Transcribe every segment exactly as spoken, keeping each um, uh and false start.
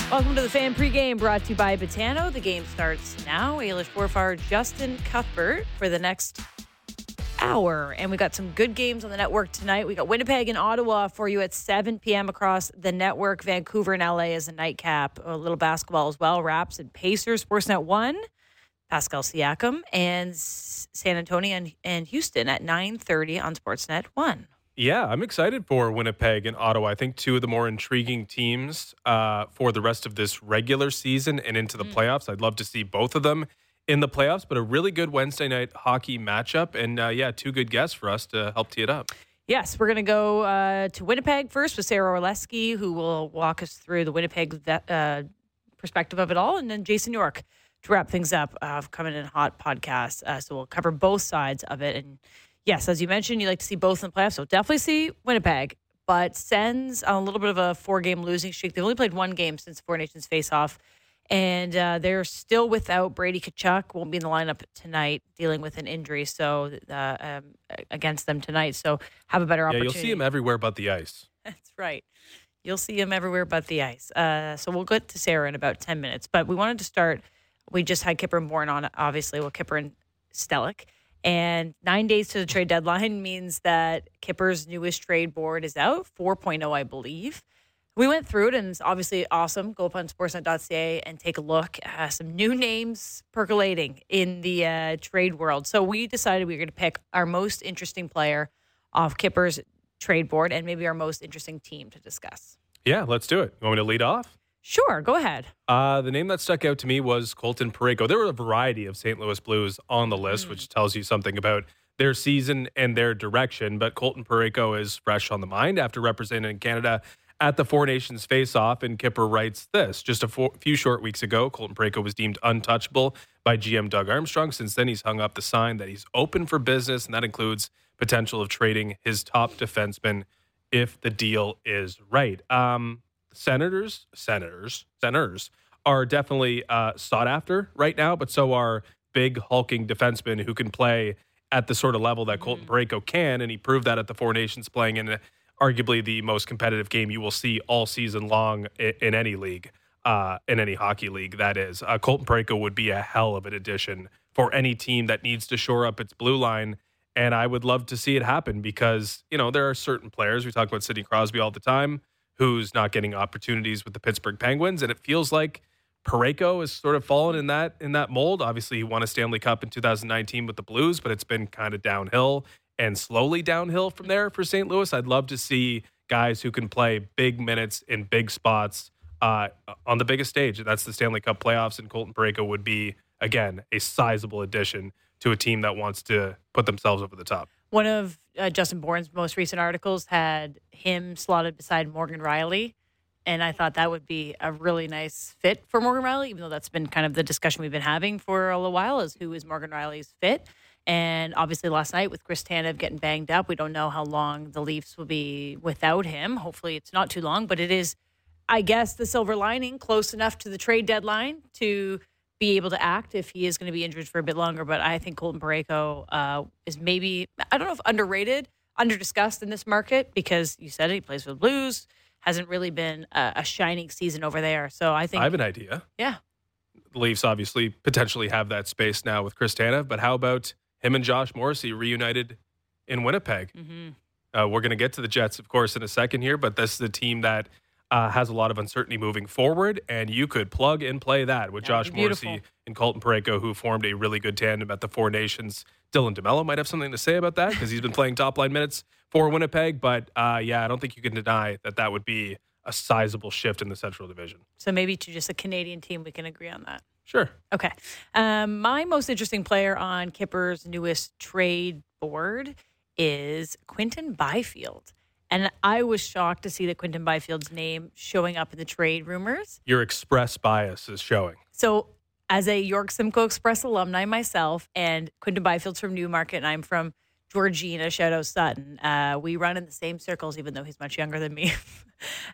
Welcome to the Fan Pregame, brought to you by Botano. The game starts now. Ailish Forfar, Justin Cuthbert for the next hour. And we got some good games on the network tonight. We got Winnipeg and Ottawa for you at seven p.m. across the network. Vancouver and L A is a nightcap. A little basketball as well. Raps and Pacers. Sportsnet one. Pascal Siakam. And San Antonio and, and Houston at nine thirty on Sportsnet one. Yeah, I'm excited for Winnipeg and Ottawa. I think two of the more intriguing teams uh, for the rest of this regular season and into the mm. playoffs. I'd love to see both of them in the playoffs, but a really good Wednesday night hockey matchup. And, uh, yeah, two good guests for us to help tee it up. Yes, we're going to go uh, to Winnipeg first with Sarah Orlesky, who will walk us through the Winnipeg uh, perspective of it all, and then Jason York to wrap things up, uh, coming in hot podcast. Uh, so we'll cover both sides of it. And yes, as you mentioned, you like to see both in the playoffs. So definitely see Winnipeg, but Sens on a little bit of a four-game losing streak. They've only played one game since Four Nations face-off, and uh, they're still without Brady Tkachuk. Won't be in the lineup tonight, dealing with an injury. So uh, um, against them tonight. So have a better yeah, opportunity. You'll see him everywhere but the ice. That's right. You'll see him everywhere but the ice. Uh, so we'll get to Sarah in about ten minutes. But we wanted to start. We just had Kipper and Bourne on, obviously. Well, Kipper and Stellick. And nine days to the trade deadline means that Kipper's newest trade board is out, four point oh, I believe. We went through it, and it's obviously awesome. Go up on sportsnet dot c a and take a look. Uh, some new names percolating in the uh, trade world. So we decided we were going to pick our most interesting player off Kipper's trade board and maybe our most interesting team to discuss. Yeah, let's do it. You want me to lead off? Sure, go ahead. Uh, the name that stuck out to me was Colton Parayko. There were a variety of Saint Louis Blues on the list, mm. which tells you something about their season and their direction. But Colton Parayko is fresh on the mind after representing Canada at the Four Nations face-off. And Kipper writes this. Just a four, few short weeks ago, Colton Parayko was deemed untouchable by G M Doug Armstrong. Since then, he's hung up the sign that he's open for business, and that includes potential of trading his top defenseman if the deal is right. Um... Senators, senators, senators are definitely uh, sought after right now, but so are big hulking defensemen who can play at the sort of level that Colton Parayko can, and he proved that at the Four Nations, playing in arguably the most competitive game you will see all season long in, in any league, uh, in any hockey league, that is. Uh, Colton Parayko would be a hell of an addition for any team that needs to shore up its blue line, and I would love to see it happen because, you know, there are certain players, we talk about Sidney Crosby all the time, who's not getting opportunities with the Pittsburgh Penguins. And it feels like Parayko has sort of fallen in that in that mold. Obviously, he won a Stanley Cup in two thousand nineteen with the Blues, but it's been kind of downhill and slowly downhill from there for Saint Louis. I'd love to see guys who can play big minutes in big spots uh, on the biggest stage. That's the Stanley Cup playoffs, and Colton Parayko would be, again, a sizable addition to a team that wants to put themselves over the top. One of uh, Justin Bourne's most recent articles had him slotted beside Morgan Rielly, and I thought that would be a really nice fit for Morgan Rielly, even though that's been kind of the discussion we've been having for a little while, is who is Morgan Rielly's fit. And obviously last night with Chris Tanev getting banged up, we don't know how long the Leafs will be without him. Hopefully it's not too long, but it is, I guess, the silver lining, close enough to the trade deadline to be able to act if he is going to be injured for a bit longer. But I think Colton Parayko uh, is maybe, I don't know if underrated, under-discussed in this market, because you said it, he plays for the Blues, hasn't really been a, a shining season over there. So I think... I have an idea. Yeah. The Leafs obviously potentially have that space now with Chris Tanev, but how about him and Josh Morrissey reunited in Winnipeg? Mm-hmm. Uh, we're going to get to the Jets, of course, in a second here, but this is a team that Uh, has a lot of uncertainty moving forward, and you could plug and play that with Josh Morrissey and Colton Parayko, who formed a really good tandem at the Four Nations. Dylan DeMello might have something to say about that because he's been playing top-line minutes for Winnipeg, but uh, yeah, I don't think you can deny that that would be a sizable shift in the Central Division. So maybe to just a Canadian team, we can agree on that. Sure. Okay. Um, my most interesting player on Kipper's newest trade board is Quinton Byfield. And I was shocked to see that Quinton Byfield's name showing up in the trade rumors. Your express bias is showing. So as a York Simcoe Express alumni myself, and Quinton Byfield's from Newmarket, and I'm from Georgina, shout out Sutton. Uh, we run in the same circles, even though he's much younger than me.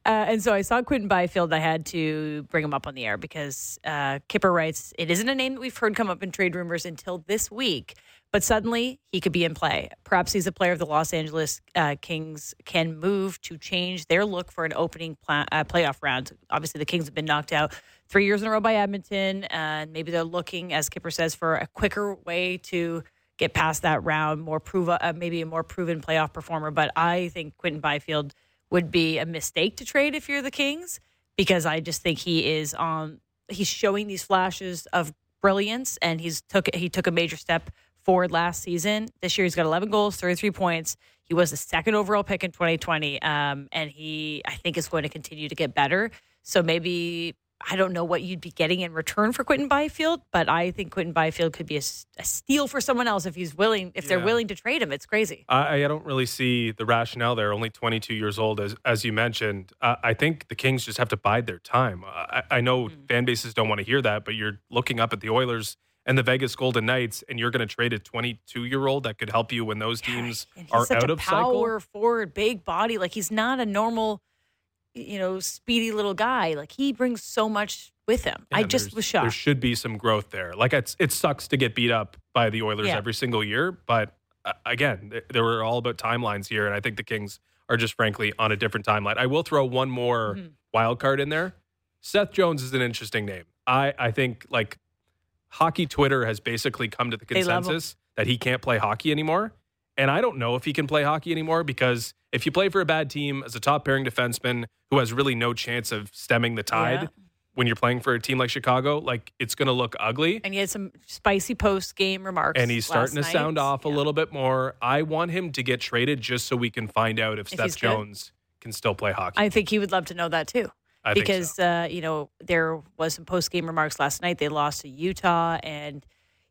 Uh, and so I saw Quinton Byfield. I had to bring him up on the air because uh, Kipper writes, it isn't a name that we've heard come up in trade rumors until this week, but suddenly he could be in play. Perhaps he's a player of the Los Angeles uh, Kings can move to change their look for an opening pla- uh, playoff round. Obviously, the Kings have been knocked out three years in a row by Edmonton, and maybe they're looking, as Kipper says, for a quicker way to get past that round, more prove, uh, maybe a more proven playoff performer. But I think Quinton Byfield would be a mistake to trade if you're the Kings, because I just think he is on. He's showing these flashes of brilliance, and he's took he took a major step forward last season. This year, he's got eleven goals, thirty-three points. He was the second overall pick in twenty twenty, um, and he I think is going to continue to get better. So maybe. I don't know what you'd be getting in return for Quinton Byfield, but I think Quinton Byfield could be a, a steal for someone else if he's willing, if they're Yeah. willing to trade him. It's crazy. I, I don't really see the rationale there. Only twenty-two years old, as as you mentioned. Uh, I think the Kings just have to bide their time. I, I know mm. fan bases don't want to hear that, but you're looking up at the Oilers and the Vegas Golden Knights, and you're going to trade a twenty-two-year-old that could help you when those teams yeah, are such out a of power cycle. forward, big body. Like he's not a normal, you know, speedy little guy. Like he brings so much with him. Yeah, I just was shocked. There should be some growth there. Like it's, it sucks to get beat up by the Oilers yeah. every single year, but uh, again, they, they were all about timelines here, and I think the Kings are just frankly on a different timeline. I will throw one more mm-hmm. wild card in there. Seth Jones is an interesting name. I, I think like hockey Twitter has basically come to the consensus that he can't play hockey anymore. And I don't know if he can play hockey anymore, because if you play for a bad team as a top pairing defenseman who has really no chance of stemming the tide, yeah. when you're playing for a team like Chicago, like it's going to look ugly. And he had some spicy post-game remarks. And he's starting to night. sound off yeah. a little bit more. I want him to get traded just so we can find out if, if Seth Jones can still play hockey. I think he would love to know that too. I because, think so. uh, you know, there was some post-game remarks last night. They lost to Utah, and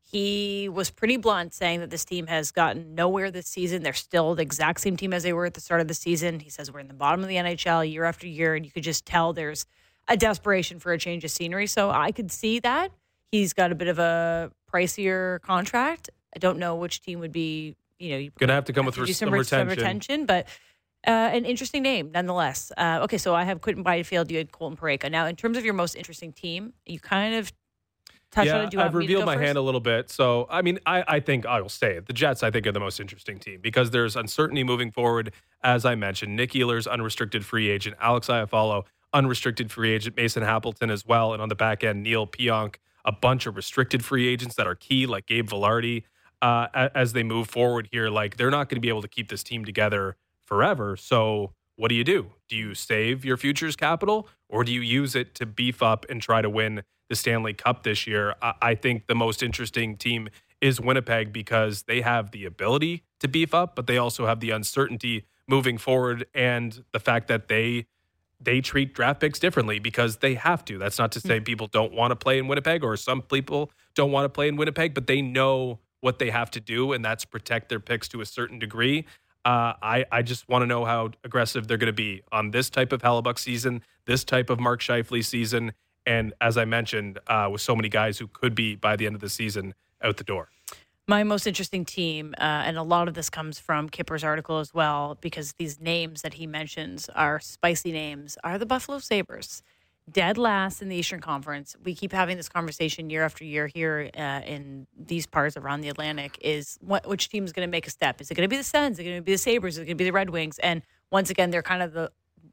he was pretty blunt, saying that this team has gotten nowhere this season. They're still the exact same team as they were at the start of the season. He says we're in the bottom of the N H L year after year, and you could just tell there's a desperation for a change of scenery. So I could see that. He's got a bit of a pricier contract. I don't know which team would be, you know, going to have to come with some, some some retention. retention, but uh, an interesting name nonetheless. Uh, okay, so I have Quinton Byfield, you had Colton Parayko. Now, in terms of your most interesting team, you kind of touched yeah, on it. Do you I've want me to revealed go my first? hand a little bit. So, I mean, I, I think I will say it. The Jets, I think, are the most interesting team because there's uncertainty moving forward. As I mentioned, Nick Ehlers, unrestricted free agent. Alex Iafallo, unrestricted free agent. Mason Appleton as well. And on the back end, Neil Pionk, a bunch of restricted free agents that are key, like Gabe Vilardi, uh, as they move forward here. Like, they're not going to be able to keep this team together forever. So what do you do? Do you save your futures capital, or do you use it to beef up and try to win the Stanley Cup this year? I, I think the most interesting team is Winnipeg because they have the ability to beef up, but they also have the uncertainty moving forward and the fact that they they treat draft picks differently because they have to. That's not to say people don't want to play in Winnipeg, or some people don't want to play in Winnipeg, but they know what they have to do, and that's protect their picks to a certain degree. Uh, I, I just want to know how aggressive they're going to be on this type of Hellebuck season, this type of Mark Scheifele season, and as I mentioned, uh, with so many guys who could be, by the end of the season, out the door. My most interesting team, uh, and a lot of this comes from Kipper's article as well, because these names that he mentions are spicy names, are the Buffalo Sabres. Dead last in the Eastern Conference. We keep having this conversation year after year here uh, in these parts around the Atlantic is what, which team is going to make a step? Is it going to be the Sens? Is it going to be the Sabres? Is it going to be the Red Wings? And once again, they're kind of the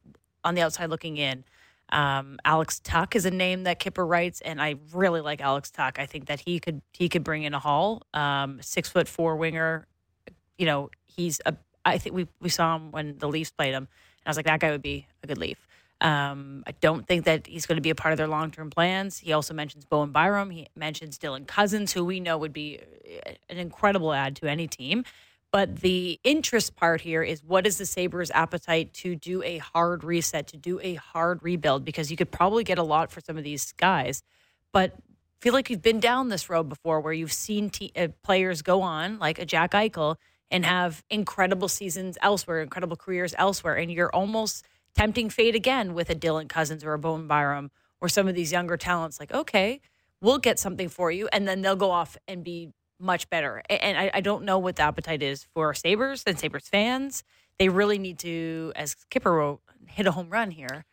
on the outside looking in. Um, Alex Tuch is a name that Kipper writes, and I really like Alex Tuch. I think that he could he could bring in a haul. Um, six foot four winger. You know, he's a. I think we we saw him when the Leafs played him, and I was like, that guy would be a good Leaf. Um, I don't think that he's going to be a part of their long-term plans. He also mentions Bowen Byram. He mentions Dylan Cousins, who we know would be an incredible add to any team. But the interest part here is, what is the Sabres' appetite to do a hard reset, to do a hard rebuild? Because you could probably get a lot for some of these guys. But I feel like you've been down this road before where you've seen te- uh, players go on, like a Jack Eichel, and have incredible seasons elsewhere, incredible careers elsewhere. And you're almost tempting fate again with a Dylan Cousins or a Bowen Byram or some of these younger talents. Like, okay, we'll get something for you. And then they'll go off and be much better. And I, I don't know what the appetite is for Sabres and Sabres fans. They really need to, as Kipper wrote, hit a home run here.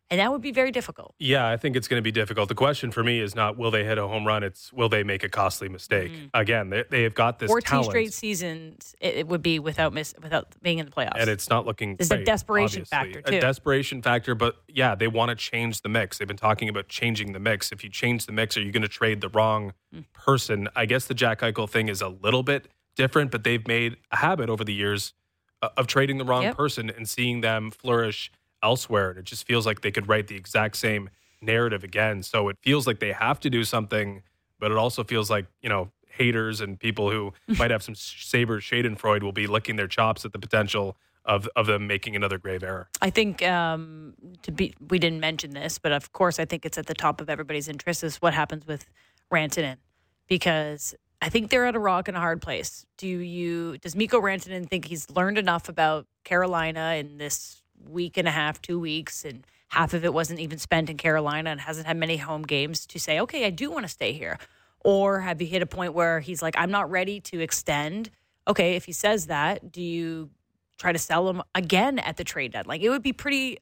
And that would be very difficult. Yeah, I think it's going to be difficult. The question for me is not will they hit a home run, it's will they make a costly mistake. Mm-hmm. Again, they, they've got this fourteen talent. straight seasons, it, it would be without miss, without being in the playoffs. And it's not looking There's great, a desperation obviously. factor, too. A desperation factor, but yeah, they want to change the mix. They've been talking about changing the mix. If you change the mix, are you going to trade the wrong mm. person? I guess the Jack Eichel thing is a little bit different, but they've made a habit over the years of trading the wrong yep. person and seeing them flourish elsewhere. And it just feels like they could write the exact same narrative again. So it feels like they have to do something, but it also feels like, you know, haters and people who might have some Saber Schadenfreude will be licking their chops at the potential of, of them making another grave error. I think um, to be, we didn't mention this, but of course I think it's at the top of everybody's interest is what happens with Rantanen, because I think they're at a rock and a hard place. Do you, does Mikko Rantanen think he's learned enough about Carolina in this week and a half, two weeks, and half of it wasn't even spent in Carolina and hasn't had many home games to say, okay, I do want to stay here? Or have you hit a point where he's like, I'm not ready to extend? Okay, if he says that, do you try to sell him again at the trade deadline? Like, it would be pretty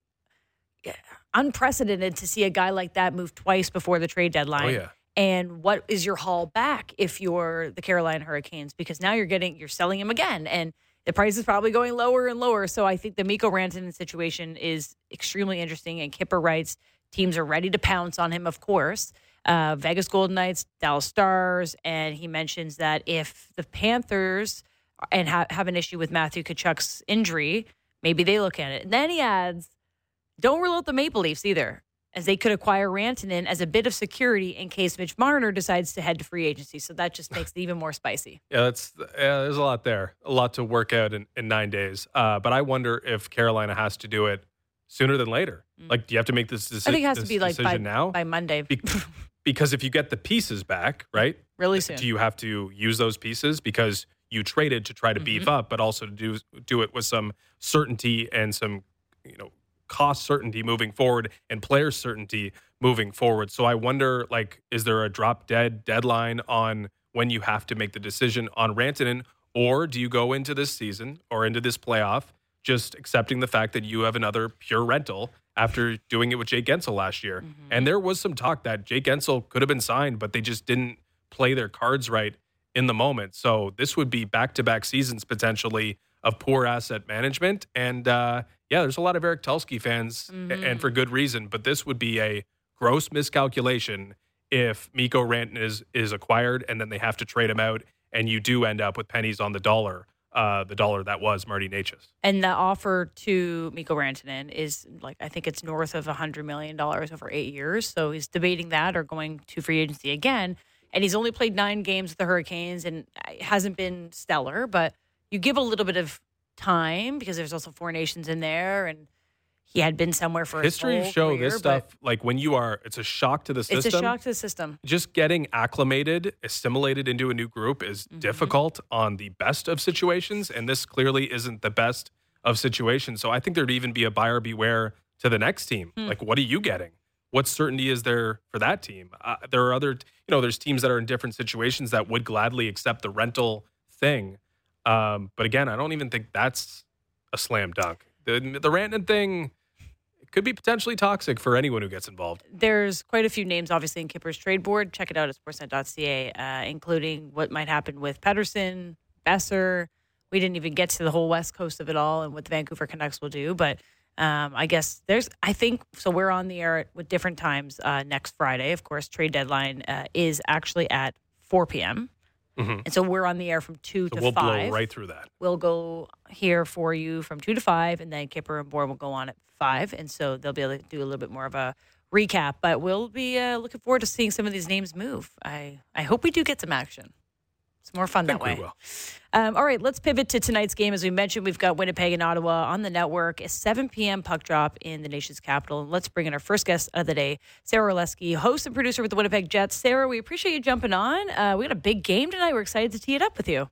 unprecedented to see a guy like that move twice before the trade deadline. Oh, yeah. And what is your haul back if you're the Carolina Hurricanes? Because now you're getting, you're selling him again, and the price is probably going lower and lower. So I think the Mikko Rantanen situation is extremely interesting. And Kipper writes, teams are ready to pounce on him, of course. Uh, Vegas Golden Knights, Dallas Stars. And he mentions that if the Panthers and ha- have an issue with Matthew Tkachuk's injury, maybe they look at it. And then he adds, don't rule out the Maple Leafs either, as they could acquire Rantanen as a bit of security in case Mitch Marner decides to head to free agency. So that just makes it even more spicy. Yeah, that's yeah, there's a lot there, a lot to work out in, in nine days. Uh, but I wonder if Carolina has to do it sooner than later. Mm. Like, do you have to make this, deci- I think it has this to be like decision by, now? by Monday. Be- because if you get the pieces back, right? Really soon. Do you have to use those pieces because you traded to try to mm-hmm. beef up, but also to do do it with some certainty and some, you know, cost certainty moving forward and player certainty moving forward. So I wonder, like, is there a drop dead deadline on when you have to make the decision on Rantanen, or do you go into this season or into this playoff just accepting the fact that you have another pure rental after doing it with Jake Gensel last year? Mm-hmm. And there was some talk that Jake Gensel could have been signed, but they just didn't play their cards right in the moment. So this would be back-to-back seasons potentially of poor asset management. And uh, yeah, there's a lot of Eric Tulsky fans, mm-hmm. and for good reason, but this would be a gross miscalculation if Mikko Rantanen is, is acquired and then they have to trade him out and you do end up with pennies on the dollar, uh, the dollar that was Marty Necas. And the offer to Mikko Rantanen is, like, I think it's north of one hundred million dollars over eight years. So he's debating that or going to free agency again. And he's only played nine games with the Hurricanes and it hasn't been stellar, but you give a little bit of time because there's also Four Nations in there, and he had been somewhere for history his whole show career, this stuff, like when you are, it's a shock to the system. It's a shock to the system. Just getting acclimated, assimilated into a new group is mm-hmm. difficult on the best of situations, and this clearly isn't the best of situations. So I think there'd even be a buyer beware to the next team. Mm. Like, what are you getting? What certainty is there for that team? Uh, there are other, you know, there's teams that are in different situations that would gladly accept the rental thing. Um, but again, I don't even think that's a slam dunk. The the Rantanen thing could be potentially toxic for anyone who gets involved. There's quite a few names, obviously, in Kipper's trade board. Check it out at sportsnet dot c a, uh, including what might happen with Pettersson, Besser. We didn't even get to the whole West Coast of it all and what the Vancouver Canucks will do. But um, I guess there's, I think, so we're on the air with different times uh, next Friday. Of course, trade deadline uh, is actually at four p.m. Mm-hmm. And so we're on the air from two so to we'll five. We'll blow right through that. We'll go here for you from two to five, and then Kipper and Bourne will go on at five. And so they'll be able to do a little bit more of a recap. But we'll be uh, looking forward to seeing some of these names move. I, I hope we do get some action. It's more fun that way. We will. Um, all right, let's pivot to tonight's game. As we mentioned, we've got Winnipeg and Ottawa on the network. A seven p.m. puck drop in the nation's capital. Let's bring in our first guest of the day, Sarah Orlesky, host and producer with the Winnipeg Jets. Sarah, we appreciate you jumping on. Uh, we got a big game tonight. We're excited to tee it up with you.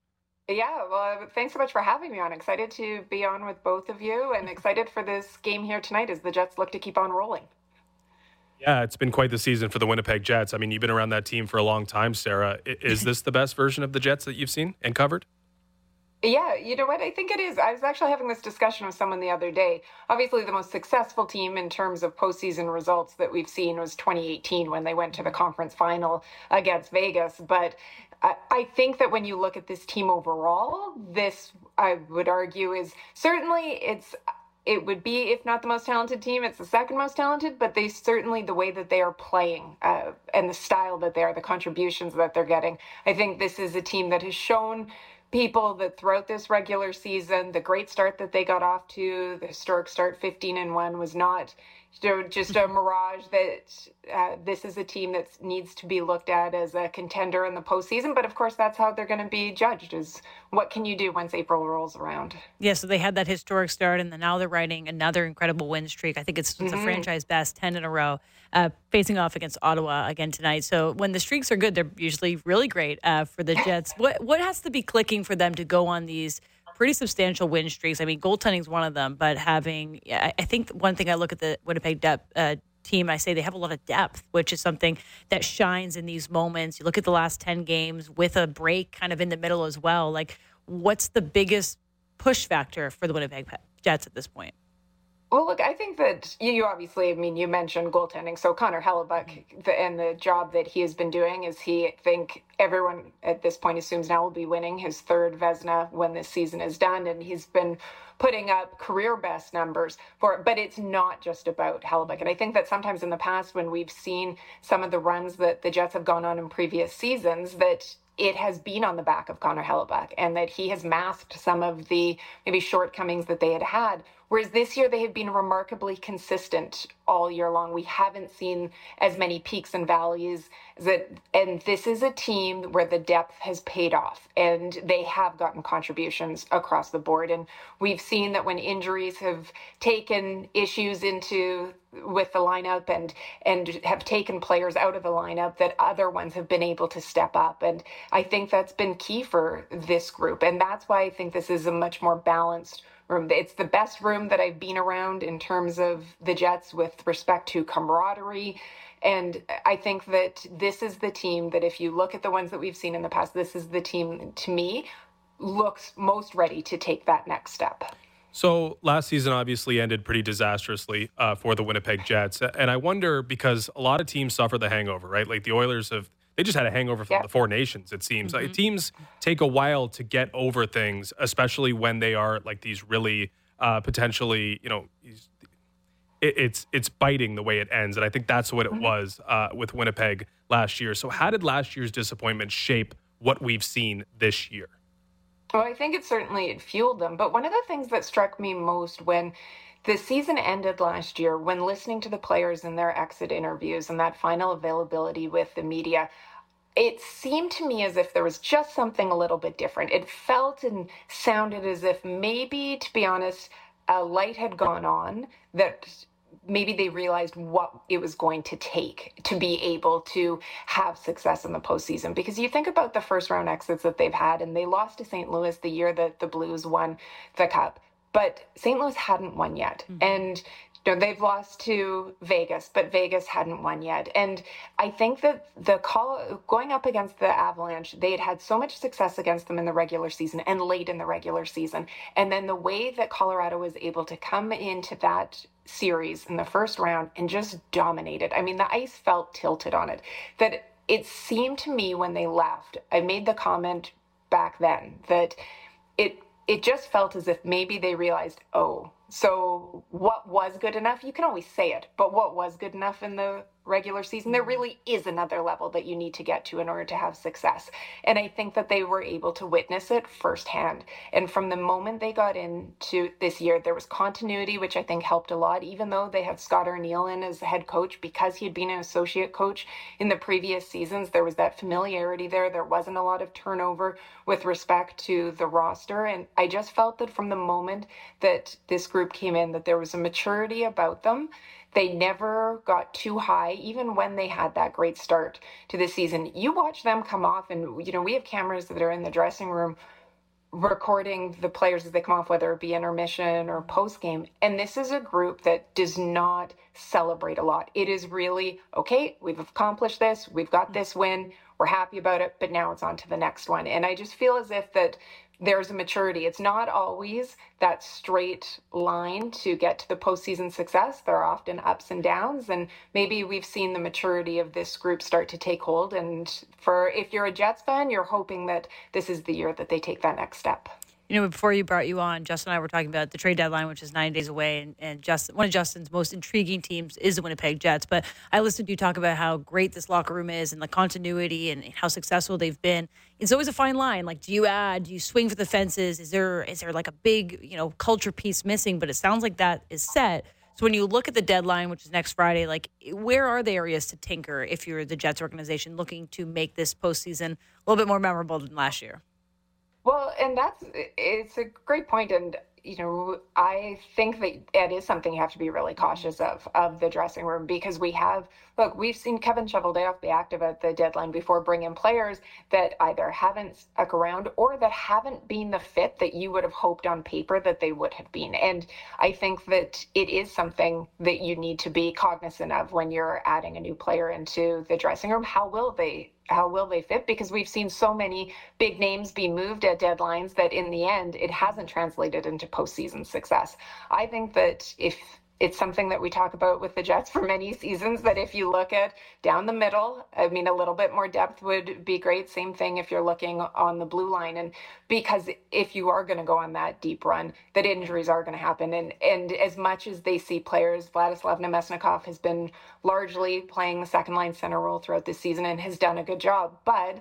Yeah, well, thanks so much for having me on. Excited to be on with both of you and excited for this game here tonight as the Jets look to keep on rolling. Yeah, it's been quite the season for the Winnipeg Jets. I mean, you've been around that team for a long time, Sarah. Is this the best version of the Jets that you've seen and covered? Yeah, you know what? I think it is. I was actually having this discussion with someone the other day. Obviously, the most successful team in terms of postseason results that we've seen was twenty eighteen when they went to the conference final against Vegas. But I, I think that when you look at this team overall, this, I would argue, is certainly it's it would be, if not the most talented team, it's the second most talented, but they certainly, the way that they are playing uh, and the style that they are, the contributions that they're getting, I think this is a team that has shown people that throughout this regular season, the great start that they got off to, the historic start fifteen and one, was not, you know, just a mirage. That uh, this is a team that needs to be looked at as a contender in the postseason. But of course, that's how they're going to be judged, is what can you do once April rolls around. Yeah, so they had that historic start, and then now they're riding another incredible win streak. I think it's, it's mm-hmm. a franchise best, ten in a row, uh, facing off against Ottawa again tonight. So when the streaks are good, they're usually really great uh, for the Jets. What what has to be clicking for them to go on these pretty substantial win streaks? I mean, goaltending is one of them, but having, I think one thing I look at the Winnipeg depth, uh, team, I say they have a lot of depth, which is something that shines in these moments. You look at the last ten games with a break kind of in the middle as well. Like, what's the biggest push factor for the Winnipeg Jets at this point? Well, look, I think that you obviously, I mean, you mentioned goaltending. So Connor Hellebuyck, the, and the job that he has been doing is he, I think everyone at this point assumes now will be winning his third Vezina when this season is done. And he's been putting up career best numbers for it. But it's not just about Hellebuyck. And I think that sometimes in the past when we've seen some of the runs that the Jets have gone on in previous seasons, that it has been on the back of Connor Hellebuyck, and that he has masked some of the maybe shortcomings that they had had. Whereas this year they have been remarkably consistent all year long. We haven't seen as many peaks and valleys. That, and this is a team where the depth has paid off, and they have gotten contributions across the board. And we've seen that when injuries have taken issues into with the lineup and and have taken players out of the lineup, that other ones have been able to step up. And I think that's been key for this group. And that's why I think this is a much more balanced room. It's the best room that I've been around in terms of the Jets with respect to camaraderie. And I think that this is the team that, if you look at the ones that we've seen in the past, this is the team, to me, looks most ready to take that next step. So last season obviously ended pretty disastrously uh, for the Winnipeg Jets. And I wonder, because a lot of teams suffer the hangover, right? Like the Oilers have, they just had a hangover from yeah. the Four Nations, it seems. Mm-hmm. Like, teams take a while to get over things, especially when they are like these really uh, potentially, you know, it, it's it's biting the way it ends. And I think that's what it mm-hmm. was uh, with Winnipeg last year. So how did last year's disappointment shape what we've seen this year? Well, I think it certainly it fueled them. But one of the things that struck me most when the season ended last year, when listening to the players in their exit interviews and that final availability with the media, it seemed to me as if there was just something a little bit different. It felt and sounded as if maybe, to be honest, a light had gone on, that maybe they realized what it was going to take to be able to have success in the postseason. Because you think about the first round exits that they've had, and they lost to Saint Louis the year that the Blues won the Cup, but Saint Louis hadn't won yet. Mm-hmm. And you know, they've lost to Vegas, but Vegas hadn't won yet. And I think that the call going up against the Avalanche, they had had so much success against them in the regular season and late in the regular season. And then the way that Colorado was able to come into that series in the first round and just dominate it. I mean, the ice felt tilted on it. That it seemed to me when they left, I made the comment back then that it it just felt as if maybe they realized, oh, so what was good enough? You can always say it, but what was good enough in the regular season? There really is another level that you need to get to in order to have success. And I think that they were able to witness it firsthand. And from the moment they got into this year, there was continuity, which I think helped a lot, even though they had Scott Arniel in as the head coach, because he had been an associate coach in the previous seasons. There was that familiarity there. There wasn't a lot of turnover with respect to the roster. And I just felt that from the moment that this group came in, that there was a maturity about them. They never got too high, even when they had that great start to the season. You watch them come off, and, you know, we have cameras that are in the dressing room recording the players as they come off, whether it be intermission or post-game. And this is a group that does not celebrate a lot. It is really, okay, we've accomplished this, we've got this win, we're happy about it, but now it's on to the next one. And I just feel as if that there's a maturity. It's not always that straight line to get to the postseason success. There are often ups and downs, and maybe we've seen the maturity of this group start to take hold. And for if you're a Jets fan, you're hoping that this is the year that they take that next step. You know, before you brought you on, Justin and I were talking about the trade deadline, which is nine days away, and, and Justin, one of Justin's most intriguing teams is the Winnipeg Jets. But I listened to you talk about how great this locker room is and the continuity and how successful they've been. It's always a fine line. Like, do you add? Do you swing for the fences? Is there is there like a big, you know, culture piece missing? But it sounds like that is set. So when you look at the deadline, which is next Friday, like, where are the areas to tinker if you're the Jets organization looking to make this postseason a little bit more memorable than last year? Well, and that's, it's a great point. And, you know, I think that it is something you have to be really cautious of, of the dressing room, because we have, look, we've seen Kevin Cheveldayoff be active at the deadline before, bring in players that either haven't stuck around or that haven't been the fit that you would have hoped on paper that they would have been. And I think that it is something that you need to be cognizant of when you're adding a new player into the dressing room. How will they How will they fit? Because we've seen so many big names be moved at deadlines that in the end, it hasn't translated into postseason success. I think that if it's something that we talk about with the Jets for many seasons, that if you look at down the middle, I mean, a little bit more depth would be great. Same thing if you're looking on the blue line. And because if you are going to go on that deep run, that injuries are going to happen. And and as much as they see players, Vladislav Nemesnikov has been largely playing the second line center role throughout this season and has done a good job. But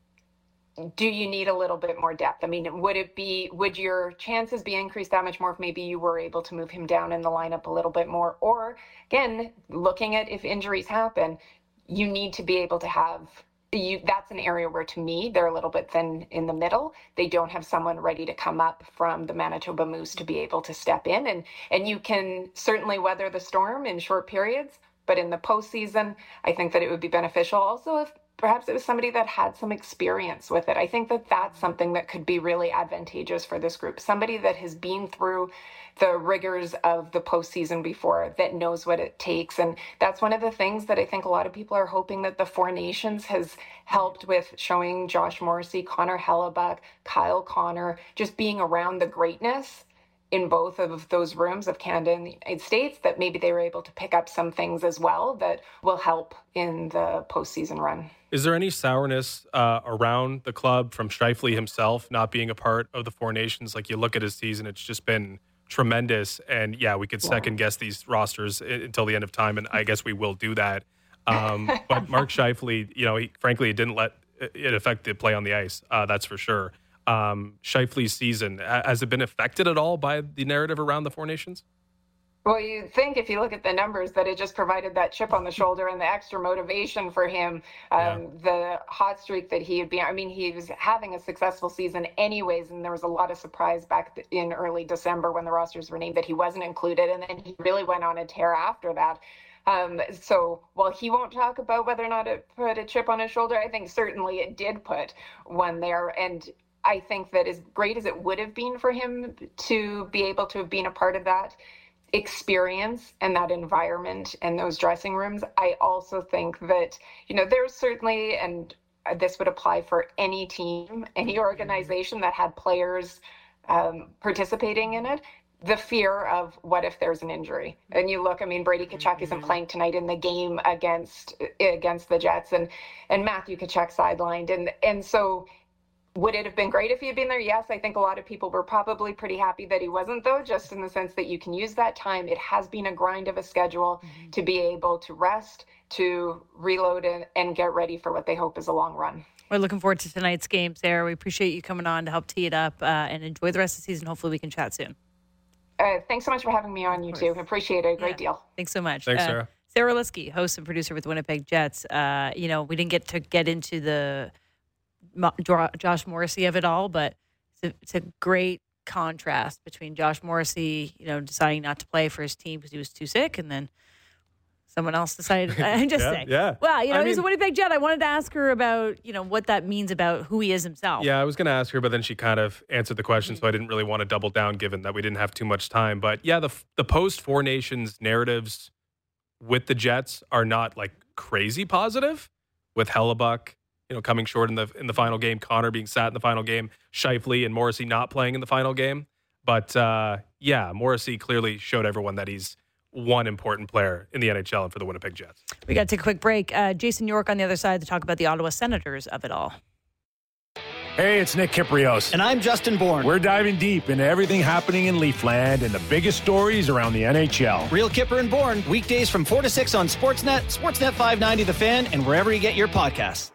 do you need a little bit more depth? I mean, would it be, would your chances be increased that much more if maybe you were able to move him down in the lineup a little bit more? Or again, looking at if injuries happen, you need to be able to have, you, that's an area where to me, they're a little bit thin in the middle. They don't have someone ready to come up from the Manitoba Moose to be able to step in. And, and you can certainly weather the storm in short periods, but in the postseason, I think that it would be beneficial also if perhaps it was somebody that had some experience with it. I think that that's something that could be really advantageous for this group. Somebody that has been through the rigors of the postseason before, that knows what it takes. And that's one of the things that I think a lot of people are hoping that the Four Nations has helped with, showing Josh Morrissey, Connor Hellebuck, Kyle Connor, just being around the greatness in both of those rooms of Canada and the United States, that maybe they were able to pick up some things as well that will help in the postseason run. Is there any sourness uh, around the club from Scheifele himself not being a part of the Four Nations? Like, you look at his season, it's just been tremendous. And yeah, we could second guess these rosters until the end of time, and I guess we will do that. Um, but Mark Scheifele, you know, he, frankly, it didn't let it affect the play on the ice. Uh, that's for sure. Um, Scheifele's season, has it been affected at all by the narrative around the Four Nations? Well, you think if you look at the numbers that it just provided that chip on the shoulder and the extra motivation for him, um, yeah. the hot streak that he had been, I mean, he was having a successful season anyways, and there was a lot of surprise back in early December when the rosters were named that he wasn't included, and then he really went on a tear after that. Um, so while he won't talk about whether or not it put a chip on his shoulder, I think certainly it did put one there. And I think that as great as it would have been for him to be able to have been a part of that experience and that environment and those dressing rooms, I also think that, you know, there's certainly, and this would apply for any team, any organization that had players um, participating in it, the fear of what if there's an injury. And you look, I mean, Brady Tkachuk isn't playing tonight in the game against against the Jets, and and Matthew Tkachuk sidelined. And, and so would it have been great if he had been there? Yes, I think a lot of people were probably pretty happy that he wasn't, though, just in the sense that you can use that time. It has been a grind of a schedule mm-hmm. to be able to rest, to reload and, and get ready for what they hope is a long run. We're looking forward to tonight's game, Sarah. We appreciate you coming on to help tee it up uh, and enjoy the rest of the season. Hopefully we can chat soon. Uh, thanks so much for having me on, you two. Appreciate it. A great yeah. deal. Thanks so much. Thanks, uh, Sarah. Sarah Liskey, host and producer with the Winnipeg Jets. Uh, you know, we didn't get to get into the Josh Morrissey of it all, but it's a, it's a great contrast between Josh Morrissey, you know, deciding not to play for his team because he was too sick, and then someone else decided. I'm just yeah, saying. Yeah. Well, you know, I he's mean, a Winnipeg Jet. I wanted to ask her about, you know, what that means about who he is himself. Yeah, I was going to ask her, but then she kind of answered the question, mm-hmm. so I didn't really want to double down given that we didn't have too much time. But yeah, the the post Four Nations narratives with the Jets are not like crazy positive, with Hellebuck you know, coming short in the in the final game, Connor being sat in the final game, Scheifele and Morrissey not playing in the final game. But uh, yeah, Morrissey clearly showed everyone that he's one important player in the N H L and for the Winnipeg Jets. We got to take a quick break. Uh, Jason York on the other side to talk about the Ottawa Senators of it all. Hey, it's Nick Kiprios. And I'm Justin Bourne. We're diving deep into everything happening in Leafland and the biggest stories around the N H L. Real Kipper and Bourne, weekdays from four to six on Sportsnet, Sportsnet five ninety The Fan, and wherever you get your podcasts.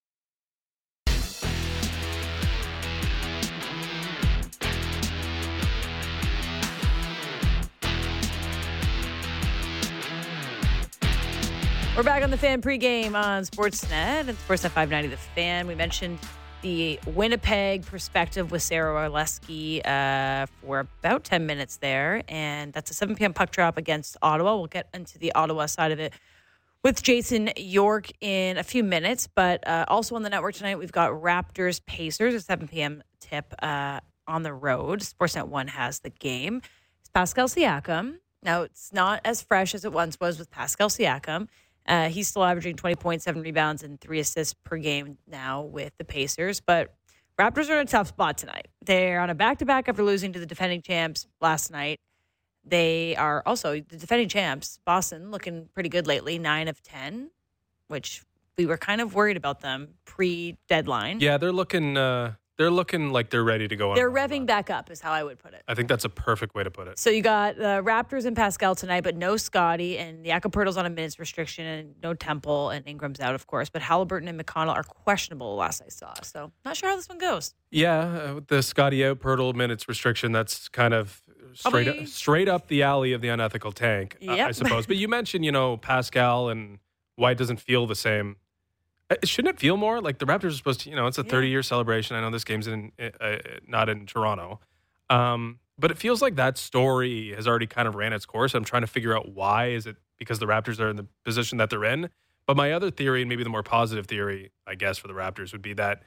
We're back on the Fan pregame on Sportsnet and Sportsnet five ninety The Fan. We mentioned the Winnipeg perspective with Sarah Orlesky uh, for about ten minutes there, and that's a seven p.m. puck drop against Ottawa. We'll get into the Ottawa side of it with Jason York in a few minutes, but uh, also on the network tonight, we've got Raptors Pacers, a seven p.m. tip uh, on the road. Sportsnet one has the game. It's Pascal Siakam. Now, it's not as fresh as it once was with Pascal Siakam. Uh, he's still averaging twenty point seven rebounds and three assists per game now with the Pacers. But Raptors are in a tough spot tonight. They're on a back-to-back after losing to the defending champs last night. They are also the defending champs, Boston, looking pretty good lately, nine of ten, which we were kind of worried about them pre-deadline. Yeah, they're looking uh, they're looking like they're ready to go on. They're revving back up is how I would put it. I think that's a perfect way to put it. So you got the Raptors and Pascal tonight, but no Scotty, and Jakob Poeltl's on a minutes restriction, and no Temple, and Ingram's out, of course. But Halliburton and McConnell are questionable last I saw. So not sure how this one goes. Yeah, uh, with the Scotty out, Poeltl minutes restriction, that's kind of straight Probably. up, straight up the alley of the unethical tank, uh, Yep. I suppose. But you mentioned, you know, Pascal and why it doesn't feel the same. Uh, Shouldn't it feel more like the Raptors are supposed to, you know, it's a Yeah. thirty-year celebration. I know this game's in uh, not in Toronto. Um, but it feels like that story has already kind of ran its course. I'm trying to figure out why. Is it because the Raptors are in the position that they're in? But my other theory, and maybe the more positive theory, I guess, for the Raptors would be that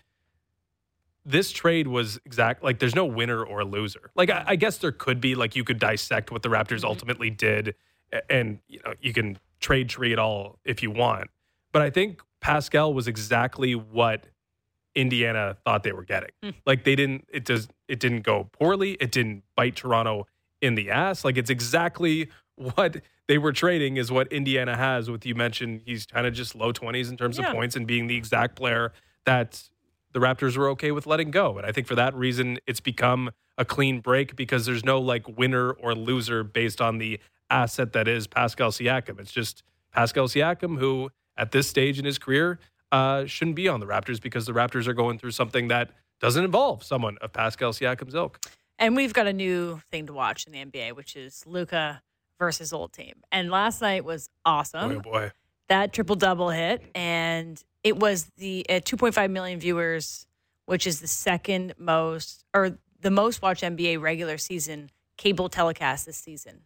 this trade was exact. Like, there's no winner or loser. Like, I, I guess there could be, like, you could dissect what the Raptors Mm-hmm. ultimately did, a- and, you know, you can trade tree it all if you want. But I think Pascal was exactly what Indiana thought they were getting. Mm. Like, they didn't, it does, it didn't go poorly. It didn't bite Toronto in the ass. Like, it's exactly what they were trading is what Indiana has with, you mentioned, he's kind of just low twenties in terms Yeah. of points and being the exact player that the Raptors were okay with letting go. And I think for that reason, it's become a clean break because there's no like winner or loser based on the asset that is Pascal Siakam. It's just Pascal Siakam, who at this stage in his career uh, shouldn't be on the Raptors because the Raptors are going through something that doesn't involve someone of Pascal Siakam's ilk. And we've got a new thing to watch in the N B A, which is Luka versus old team. And last night was awesome. Oh boy. That triple-double hit, and it was the uh, two point five million viewers, which is the second most, or the most watched N B A regular season cable telecast this season.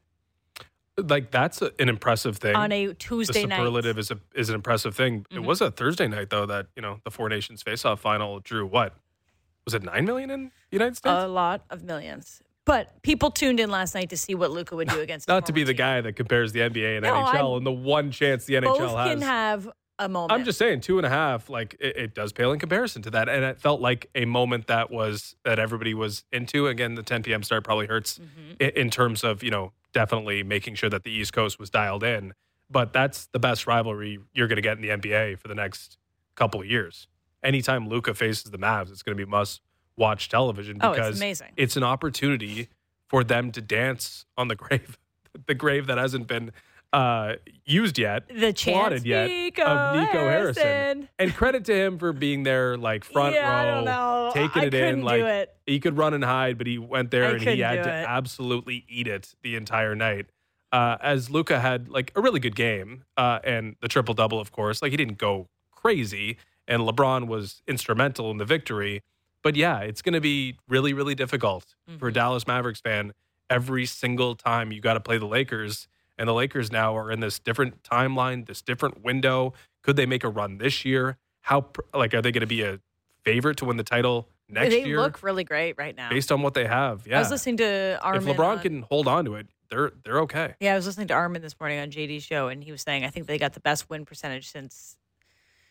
Like, that's a, an impressive thing. On a Tuesday the night. superlative is a is an impressive thing. Mm-hmm. It was a Thursday night though that, you know, the Four Nations face-off final drew what? Was it nine million in the United States? A lot of millions. But people tuned in last night to see what Luka would do against Not to be former the team. guy that compares the N B A and No, N H L I'm- and the one chance the N H L Both has. can have a moment. I'm just saying, two and a half, like it, it does pale in comparison to that, and it felt like a moment that was that everybody was into. Again, the ten p.m. start probably hurts Mm-hmm. in, in terms of, you know, definitely making sure that the East Coast was dialed in. But that's the best rivalry you're going to get in the N B A for the next couple of years. Anytime Luka faces the Mavs, it's going to be must-watch television Oh, it's because amazing. it's an opportunity for them to dance on the grave, the grave that hasn't been uh, used yet, The chance plotted yet Nico of Nico Harrison. Harrison. And credit to him for being there, like front Yeah, row, I don't know. taking I it in. couldn't Like do it. he could run and hide, but he went there I and he couldn't had do to it. absolutely eat it the entire night. Uh, as Luka had like a really good game uh, and the triple double, of course. Like he didn't go crazy, and LeBron was instrumental in the victory. But yeah, it's going to be really, really difficult Mm-hmm. for a Dallas Mavericks fan every single time you got to play the Lakers. And the Lakers now are in this different timeline, this different window. Could they make a run this year? How pr- like are they going to be a favorite to win the title next they year? look really great right now. Based on what they have, yeah. I was listening to Armin. if LeBron on- can hold on to it, they're they're okay. Yeah, I was listening to Armin this morning on J D's show, and he was saying, I think they got the best win percentage since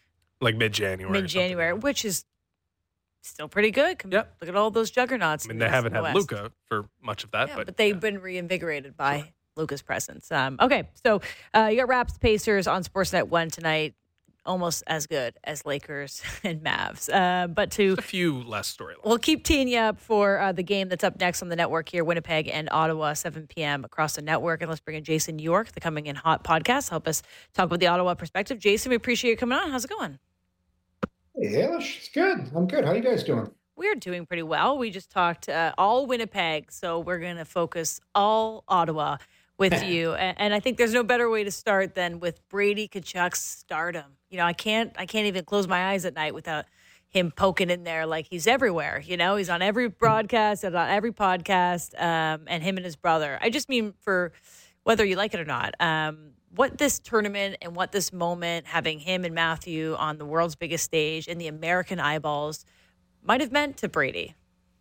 like mid-January. Mid-January, which is still pretty good. Yep. Look at all those juggernauts. I mean, they haven't had Luka for much of that. Yeah, but, but they've yeah. been reinvigorated by sure. Luka's presence. Um, okay, so uh, you got Raps Pacers on Sportsnet one tonight. Almost as good as Lakers and Mavs. Uh, but to... Just a few less storylines. We'll keep teeing you up for uh, the game that's up next on the network here, Winnipeg and Ottawa, seven p.m. across the network. And let's bring in Jason York, the Coming In Hot podcast, help us talk about the Ottawa perspective. Jason, we appreciate you coming on. How's it going? Yeah, it's good. I'm good. How are you guys doing? We're doing pretty well. We just talked uh, all Winnipeg, so we're going to focus all Ottawa with you. And, and I think there's no better way to start than with Brady Tkachuk's stardom. You know, I can't I can't even close my eyes at night without him poking in there like he's everywhere. You know, he's on every broadcast and on every podcast, um, and him and his brother. I just mean for whether you like it or not, um, what this tournament and what this moment, having him and Matthew on the world's biggest stage and the American eyeballs might have meant to Brady.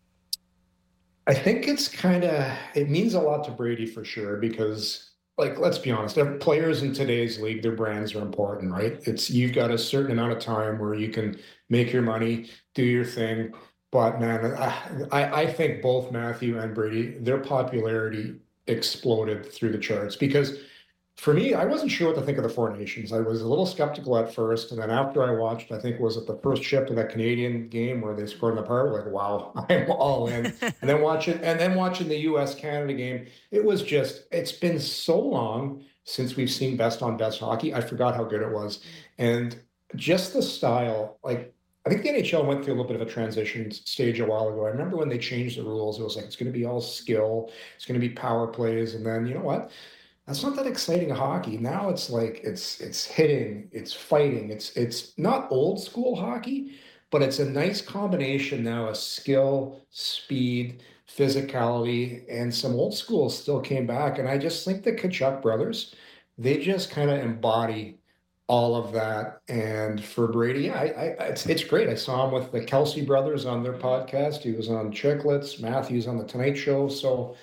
I think it's kind of, it means a lot to Brady for sure, because like, let's be honest, players in today's league, their brands are important, right? It's, you've got a certain amount of time where you can make your money, do your thing. But man, I, I think both Matthew and Brady, their popularity exploded through the charts, because for me, I wasn't sure what to think of the Four Nations. I was a little skeptical at first, and then after I watched, I think was it the first shift of that Canadian game where they scored in the power, like, wow, I'm all in. and then watching, and then watching the U S Canada game, it was just, it's been so long since we've seen best on best hockey. I forgot how good it was, and just the style. Like, I think the N H L went through a little bit of a transition stage a while ago. I remember when they changed the rules, it was like it's going to be all skill, it's going to be power plays, and then you know what? That's not that exciting a hockey. Now it's like it's it's hitting, it's fighting. It's it's not old school hockey, but it's a nice combination now of skill, speed, physicality, and some old school still came back. And I just think the Tkachuk brothers, they just kind of embody all of that. And for Brady, I, I it's it's great. I saw him with the Kelsey brothers on their podcast. He was on Chicklets. Matthew's on the Tonight Show. So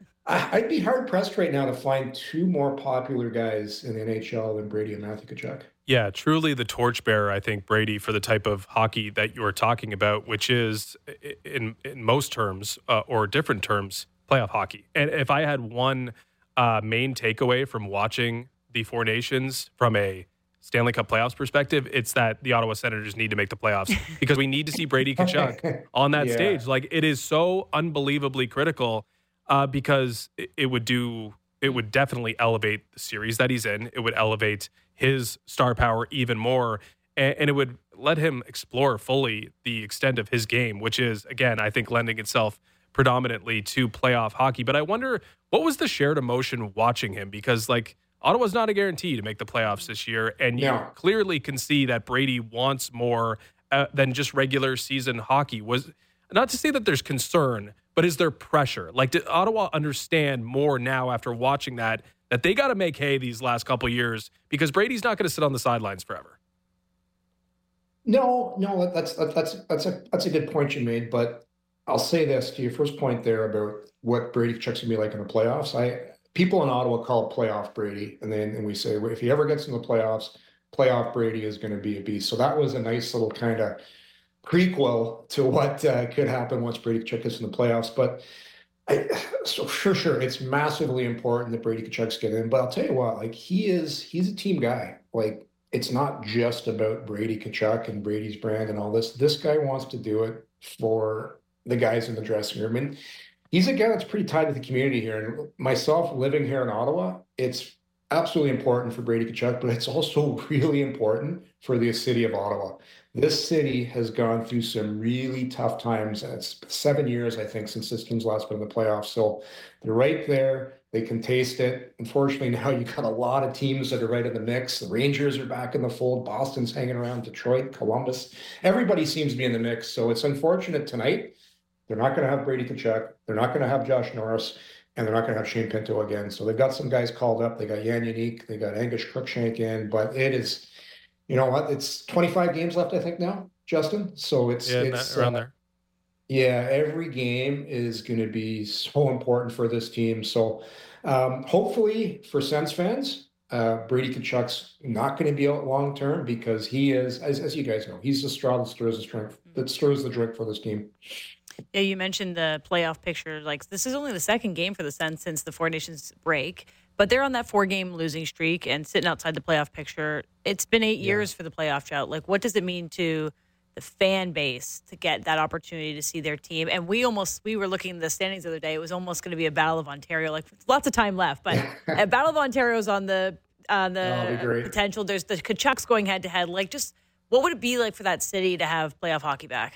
I'd be hard pressed right now to find two more popular guys in the N H L than Brady and Matthew Tkachuk. Yeah, truly the torchbearer, I think, Brady, for the type of hockey that you're talking about, which is, in in most terms, uh, or different terms, playoff hockey. And if I had one uh, main takeaway from watching the Four Nations from a Stanley Cup playoffs perspective, it's that the Ottawa Senators need to make the playoffs because we need to see Brady Tkachuk on that yeah. stage. Like, it is so unbelievably critical. Uh, because it, it would do, it would definitely elevate the series that he's in. It would elevate his star power even more, and, and it would let him explore fully the extent of his game, which is, again, I think lending itself predominantly to playoff hockey. But I wonder, what was the shared emotion watching him? Because, like, Ottawa's not a guarantee to make the playoffs this year, and you no. clearly can see that Brady wants more uh, than just regular season hockey. Was not to say that there's concern, but is there pressure? Like, did Ottawa understand more now after watching that, that they got to make hay these last couple of years because Brady's not going to sit on the sidelines forever? No, no, that's that's that's a that's a good point you made. But I'll say this to your first point there about what Brady Tkachuk's gonna be like in the playoffs. I people in Ottawa call it playoff Brady, and then and we say well, if he ever gets in the playoffs, playoff Brady is going to be a beast. So that was a nice little kind of prequel to what uh, could happen once Brady Tkachuk gets in the playoffs. But I, so sure, sure, it's massively important that Brady Tkachuk's get in. But I'll tell you what, like he is, he's a team guy. Like it's not just about Brady Tkachuk and Brady's brand and all this. This guy wants to do it for the guys in the dressing room, and he's a guy that's pretty tied to the community here. And myself living here in Ottawa, it's absolutely important for Brady Tkachuk, but it's also really important for the city of Ottawa. This city has gone through some really tough times. It's seven years, I think, since this team's last been in the playoffs. So they're right there. They can taste it. Unfortunately, now you've got a lot of teams that are right in the mix. The Rangers are back in the fold. Boston's hanging around. Detroit, Columbus. Everybody seems to be in the mix. So it's unfortunate tonight. They're not going to have Brady Tkachuk. They're not going to have Josh Norris. And they're not going to have Shane Pinto again. So they've got some guys called up. They got Jan Unique. They got Angus Crookshank in. But it is... You know what? It's twenty-five games left, I think, now, Justin. So it's yeah, it's around uh, there. Yeah, every game is going to be so important for this team. So um, hopefully for Sens fans, Uh, Brady Tkachuk's not going to be out long term because he is, as, as you guys know, he's the straw that stirs the drink, that stirs the drink for this team. Yeah, you mentioned the playoff picture. Like, this is only the second game for the Sens since the Four Nations break, but they're on that four-game losing streak and sitting outside the playoff picture. It's been eight yeah. years for the playoff drought. Like, what does it mean to the fan base to get that opportunity to see their team? And we almost, we were looking at the standings the other day. It was almost going to be a Battle of Ontario. Like, lots of time left, but a Battle of Ontario is on the on the potential. There's the Tkachuks going head-to-head. Like, just what would it be like for that city to have playoff hockey back?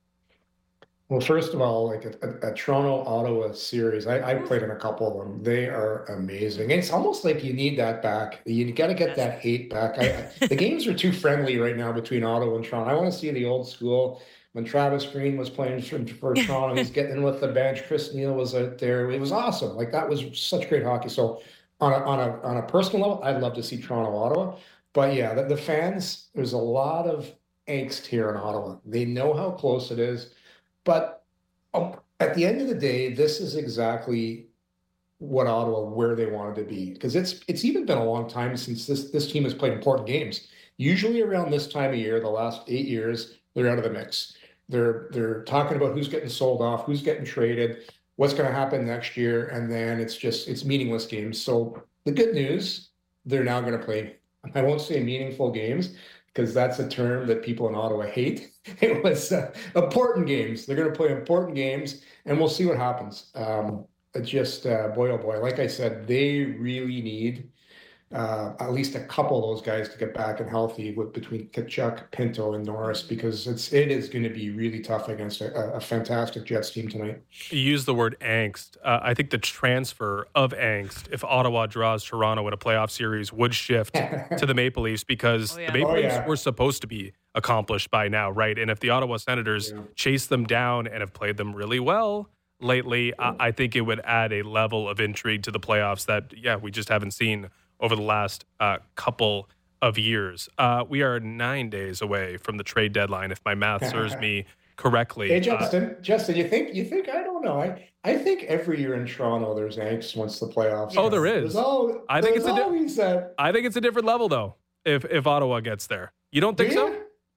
Well, first of all, like a, a, a Toronto-Ottawa series, I, I played in a couple of them. They are amazing. It's almost like you need that back. You got to get that hate back. I, I, the games are too friendly right now between Ottawa and Toronto. I want to see the old school. When Travis Green was playing for, for Toronto, he's getting in with the bench. Chris Neil was out there. It was awesome. Like, that was such great hockey. So on a, on a, on a personal level, I'd love to see Toronto-Ottawa. But yeah, the, the fans, there's a lot of angst here in Ottawa. They know how close it is. But um, at the end of the day, this is exactly what Ottawa, where they wanted to be. Because it's it's even been a long time since this, this team has played important games. Usually around this time of year, the last eight years, they're out of the mix. They're they're talking about who's getting sold off, who's getting traded, what's going to happen next year, and then it's just it's meaningless games. So the good news, they're now going to play, I won't say meaningful games, because that's a term that people in Ottawa hate. It was uh, important games. They're going to play important games, and we'll see what happens. Um, just, uh, boy, oh boy, like I said, they really need uh, at least a couple of those guys to get back and healthy with between Tkachuk, Pinto, and Norris, because it's it is going to be really tough against a, a fantastic Jets team tonight. You use the word angst. Uh, I think the transfer of angst, if Ottawa draws Toronto in a playoff series, would shift to the Maple Leafs, because oh, yeah. the Maple oh, Leafs yeah. were supposed to be accomplished by now, right? And if the Ottawa Senators yeah. chase them down and have played them really well lately, yeah. I, I think it would add a level of intrigue to the playoffs that, yeah, we just haven't seen over the last uh, couple of years. Uh, we are nine days away from the trade deadline, if my math serves me correctly. Hey, Justin, uh, Justin, you think, you think, I don't know. I, I think every year in Toronto, there's angst once the playoffs. Oh, there is. Always, I think it's a always di- that. I think it's a different level, though, if, if Ottawa gets there. You don't think yeah. so?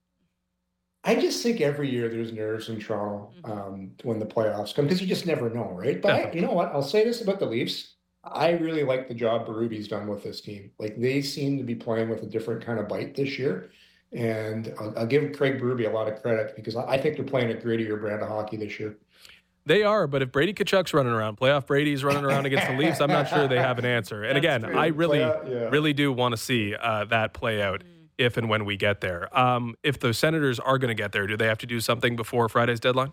I just think every year there's nerves in Toronto um, when the playoffs come, because you just never know, right? But I, you know what? I'll say this about the Leafs. I really like the job Berube's done with this team. Like, they seem to be playing with a different kind of bite this year. And I'll, I'll give Craig Berube a lot of credit, because I think they're playing a grittier brand of hockey this year. They are, but if Brady Tkachuk's running around, playoff Brady's running around against the Leafs, I'm not sure they have an answer. And again, true. I really, out, yeah. really do want to see uh, that play out mm. if and when we get there. Um, if the Senators are going to get there, do they have to do something before Friday's deadline?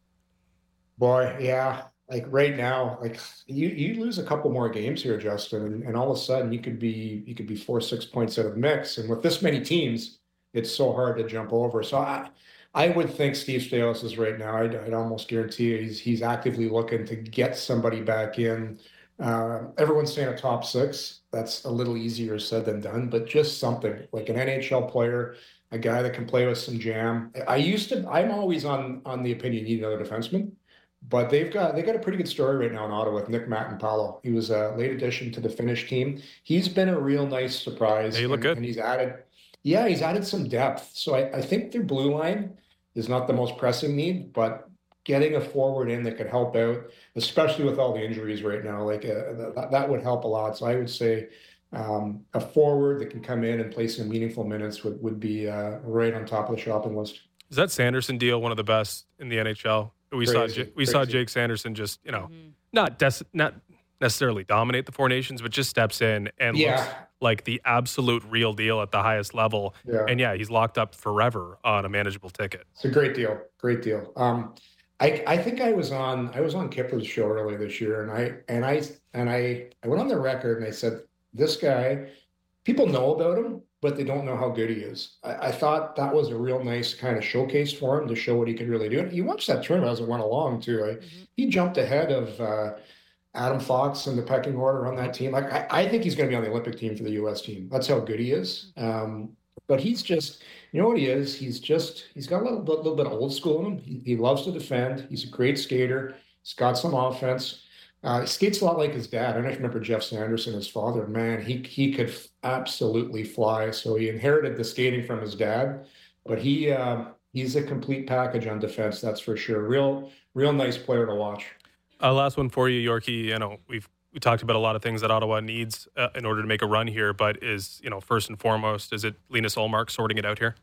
Boy, yeah. Like right now, like you, you lose a couple more games here, Justin, and, and all of a sudden you could be you could be four, six points out of the mix. And with this many teams, it's so hard to jump over. So I, I would think Steve Staios is right now. I'd, I'd almost guarantee you he's he's actively looking to get somebody back in. Uh, everyone's saying a top six. That's a little easier said than done, but just something like an N H L player, a guy that can play with some jam. I used to. I'm always on on the opinion you need another defenseman. But they've got they got a pretty good story right now in Ottawa with Nick Matanpalo. He was a late addition to the Finnish team. He's been a real nice surprise. They look and, good. And he's added, yeah, he's added some depth. So I, I think their blue line is not the most pressing need, but getting a forward in that could help out, especially with all the injuries right now, like uh, that, that would help a lot. So I would say um, a forward that can come in and play some meaningful minutes would, would be uh, right on top of the shopping list. Is that Sanderson deal one of the best in the N H L? We crazy, saw we crazy. saw Jake Sanderson just, you know, mm-hmm. not des- not necessarily dominate the Four Nations, but just steps in and yeah. looks like the absolute real deal at the highest level. Yeah. And yeah, he's locked up forever on a manageable ticket. It's a great deal, great deal. Um, I I think I was on I was on Kipper's show earlier this year, and I and I and I I went on the record and I said, this guy, people know about him, but they don't know how good he is. I, I thought that was a real nice kind of showcase for him to show what he could really do. And you watch that tournament as it went along too. I, mm-hmm. He jumped ahead of uh, Adam Fox in the pecking order on that team. Like I, I think he's going to be on the Olympic team for the U S team. That's how good he is. Um, but he's just, you know what he is? He's just, he's got a little bit, little bit of old school in him. He, he loves to defend. He's a great skater. He's got some offense. Uh, he skates a lot like his dad. I don't know if you remember Jeff Sanderson, his father. Man, he he could f- absolutely fly. So he inherited the skating from his dad, but he uh, he's a complete package on defense. That's for sure. Real real nice player to watch. Uh, last one for you, Yorkie. You know, we've we talked about a lot of things that Ottawa needs uh, in order to make a run here, but is, you know, first and foremost, is it Linus Ullmark sorting it out here?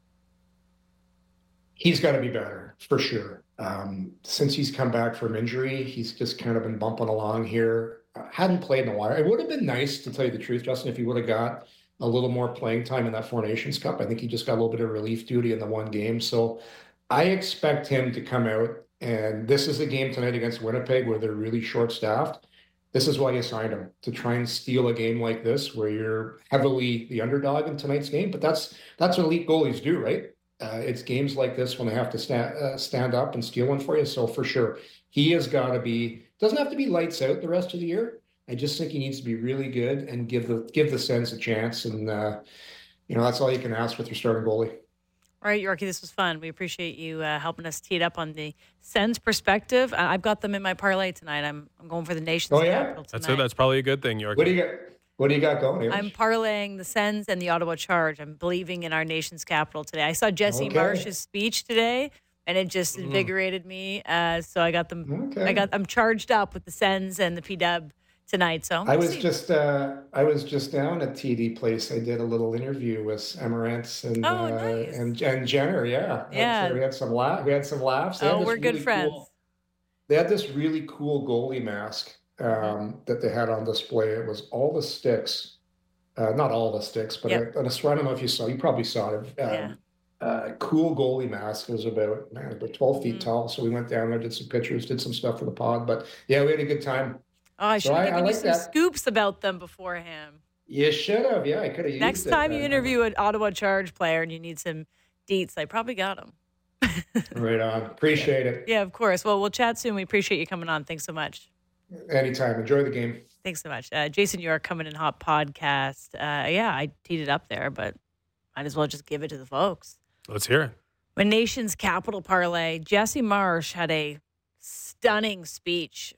He's got to be better, for sure. Um, since he's come back from injury, he's just kind of been bumping along here. Uh, hadn't played in a while. It would have been nice, to tell you the truth, Justin, if he would have got a little more playing time in that Four Nations Cup. I think he just got a little bit of relief duty in the one game. So I expect him to come out, and this is a game tonight against Winnipeg where they're really short-staffed. This is why you signed him, to try and steal a game like this where you're heavily the underdog in tonight's game. But that's that's what elite goalies do, right? Uh, it's games like this when they have to stand uh, stand up and steal one for you. So for sure, he has got to be. Doesn't have to be lights out the rest of the year. I just think he needs to be really good and give the give the Sens a chance. And uh, you know, that's all you can ask with your starting goalie. All right, Yorkie, this was fun. We appreciate you uh, helping us tee it up on the Sens perspective. Uh, I've got them in my parlay tonight. I'm I'm going for the nation's oh, yeah? capital tonight. That's a, that's probably a good thing, Yorkie. What do you got? What do you got going? I'm parlaying the Sens and the Ottawa Charge. I'm believing in our nation's capital today. I saw Jesse okay. Marsh's speech today, and it just Mm. invigorated me. Uh, so I got them. Okay. I got. I'm charged up with the Sens and the P-Dub tonight. So I we'll was see. just uh, I was just down at T D Place. I did a little interview with Emirates and Oh, uh, nice. and and Jenner. Yeah, Yeah. So we had some laugh. We had some laughs. They had Oh, this we're good really friends. cool- they had this really cool goalie mask um, that they had on display. It was all the sticks, uh, not all the sticks, but Yep. I, I don't know if you saw. You probably saw it. Um, Yeah. uh, cool goalie mask. It was about man, about twelve feet Mhm. tall. So we went down there, did some pictures, did some stuff for the pod. But yeah, we had a good time. Oh, I So should have I- given I you like some that. scoops about them beforehand. You should have. Yeah, I could have used Next it. time you Uh, interview an Ottawa Charge player and you need some deets, I probably got them. Right on. Appreciate it. Yeah, of course. Well, we'll chat soon. We appreciate you coming on. Thanks so much. Anytime. Enjoy the game. Thanks so much. Uh, Jason York coming in hot podcast. Uh, yeah, I teed it up there, but might as well just give it to the folks. Let's hear it. My nation's capital parlay. Jesse Marsh had a stunning speech,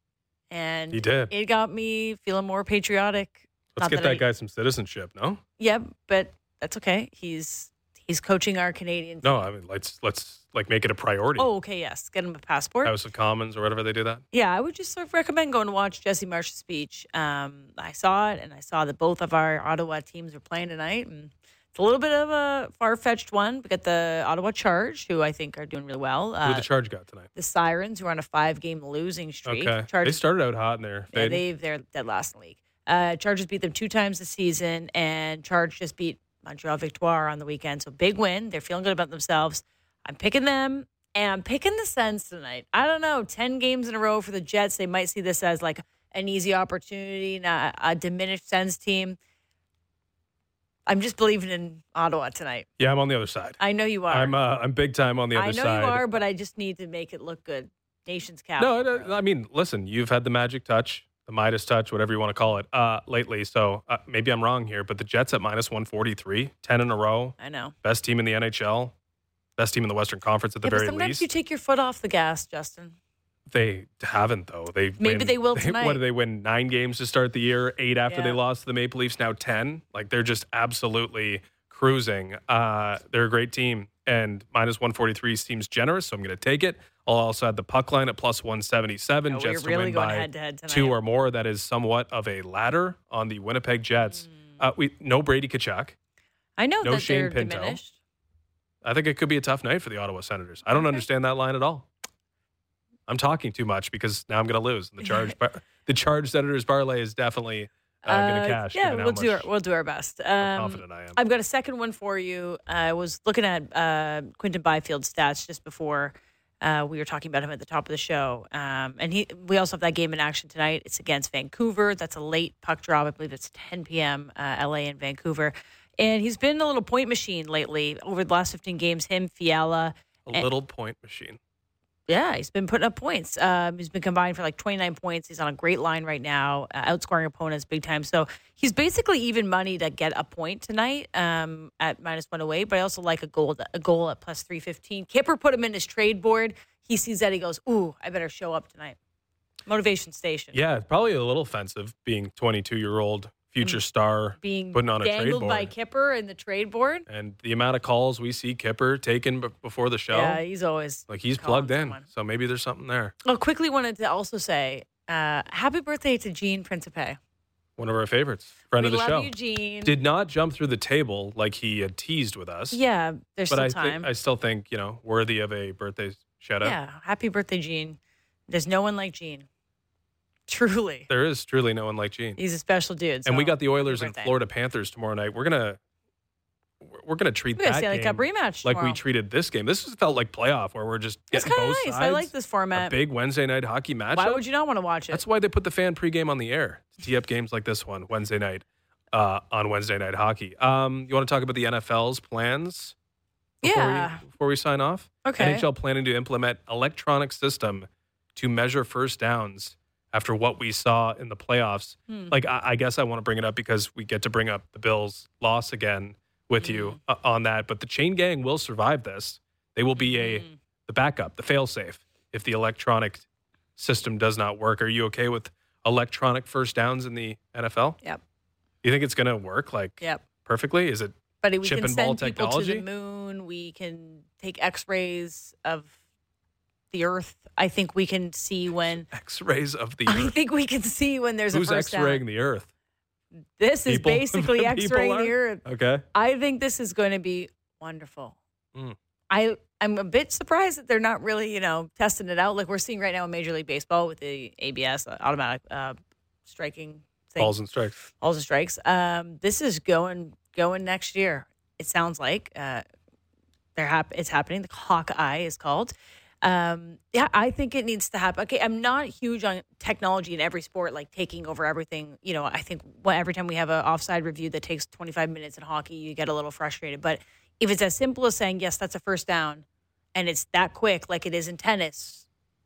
and He did. it got me feeling more patriotic. Let's Not get that that I- guy some citizenship, no? Yep, but that's okay. He's he's coaching our Canadian team. No, I mean, let's, let's like make it a priority. Oh, okay, yes. Get him a passport. House of Commons or whatever they do that. Yeah, I would just sort of recommend going to watch Jesse Marsh's speech. Um, I saw it, and I saw that both of our Ottawa teams were playing tonight, and it's a little bit of a far-fetched one. We got the Ottawa Charge, who I think are doing really well. Who Uh, the Charge got tonight? the Sirens, who are on a five-game losing streak. Okay. Charge, They started out hot in there. yeah, they've, they're dead last in the league. Uh, Chargers beat them two times this season, and Charge just beat Montreal Victoire on the weekend. So big win. They're feeling good about themselves. I'm picking them, and I'm picking the Sens tonight. I don't know, ten games in a row for the Jets. They might see this as like an easy opportunity, not a diminished Sens team. I'm just believing in Ottawa tonight. Yeah, I'm on the other side. I know you are. I'm uh, I'm big time on the other I know side. you are, but I just need to make it look good. Nation's capital. No, no, I mean, listen, you've had the magic touch, the Midas touch, whatever you want to call it, uh, lately. So uh, maybe I'm wrong here, but the Jets at minus one forty-three, ten in a row, I know. best team in the N H L, best team in the Western Conference at the Yeah, but very sometimes least. you take your foot off the gas, Justin. They haven't, though. They Maybe win- they will tonight. What do they win? Nine games to start the year, eight after Yeah. they lost to the Maple Leafs, now ten. Like, they're just absolutely cruising. Uh, they're a great team, and minus one forty-three seems generous, so I'm going to take it. I'll also add the puck line at plus one seventy-seven. No, Jets we're really to win going by head-to-head tonight. two or more. That is somewhat of a ladder on the Winnipeg Jets. Hmm. Uh, we No Brady Tkachuk. I know No that Shane they're Pinto. diminished. I think it could be a tough night for the Ottawa Senators. I don't Okay. understand that line at all. I'm talking too much because now I'm going to lose. And the charge, bar, the charge Senators parlay is definitely uh, going Uh, to cash. Yeah, given how we'll do our, much we'll do our best. how Um, confident I am. I've got a second one for you. I was looking at uh, Quinton Byfield's stats just before uh, we were talking about him at the top of the show, um, and he. We also have that game in action tonight. It's against Vancouver. That's a late puck drop. I believe it's ten p.m. Uh, L A and Vancouver, and he's been a little point machine lately over the last fifteen games. Him, Fiala. A little point machine. Yeah, he's been putting up points. Um, he's been combined for like twenty-nine points. He's on a great line right now, uh, outscoring opponents big time. So he's basically even money to get a point tonight um, at minus one oh eight. But I also like a goal a goal at plus three fifteen. Kipper put him in his trade board. He sees that. He goes, ooh, I better show up tonight. Motivation station. Yeah, probably a little offensive being twenty-two-year-old future star Being putting on a trade dangled board. by Kipper in the trade board. And the amount of calls we see Kipper taken b- before the show, Yeah, he's always like he's calling plugged in. someone. So maybe there's something there. Oh, quickly wanted to also say uh, happy birthday to Gene Principe. One of our favorites, friend we of the love show. you, Gene. Did not jump through the table like he had teased with us. yeah, there's but still I time. think I still think, you know, worthy of a birthday shout out. Yeah, happy birthday, Gene. There's no one like Gene. Truly. There is truly no one like Gene. He's a special dude. And we so got the Oilers happy and birthday. Florida Panthers tomorrow night. We're gonna we're gonna treat We got a that Stanley game Cup rematch like tomorrow. we treated this game. This has felt like playoff where we're just It's getting kind of both nice. sides. I like this A format. big Wednesday night hockey matchup. Why would you not want to watch it? That's why they put the fan pregame on the air to tee up games like this one Wednesday night uh, on Wednesday night hockey. Um, you want to talk about the N F L's plans? Before Yeah. We, before we sign off, Okay. N H L planning to implement electronic system to measure first downs after what we saw in the playoffs. Hmm. Like, I, I guess I want to bring it up because we get to bring up the Bills' loss again with Mm-hmm. you uh, on that. But the chain gang will survive this. They will be a Mhm. the backup, the fail-safe, if the electronic system does not work. Are you okay with electronic first downs in the N F L? Yep. You think it's going to work like Yep. perfectly? Is it But we chip can and ball send people to technology? the moon. We can take X-rays of the Earth. I think we can see when. X-rays of the I earth? think we can see when there's Who's a first X-raying down. the earth? This is People? basically People X-raying are? the Earth. Okay. I think this is going to be wonderful. Mm. I I'm a bit surprised that they're not really, you know, testing it out like we're seeing right now in Major League Baseball with the A B S, uh, automatic uh, striking thing. Balls and strikes. Balls and strikes. Um, this is going going next year. It sounds like uh, they're hap- It's happening. The Hawkeye is called. Um, yeah, I think it needs to happen. Okay, I'm not huge on technology in every sport, like taking over everything. You know, I think well, every time we have an offside review that takes twenty-five minutes in hockey, you get a little frustrated. But if it's as simple as saying, yes, that's a first down, and it's that quick like it is in tennis,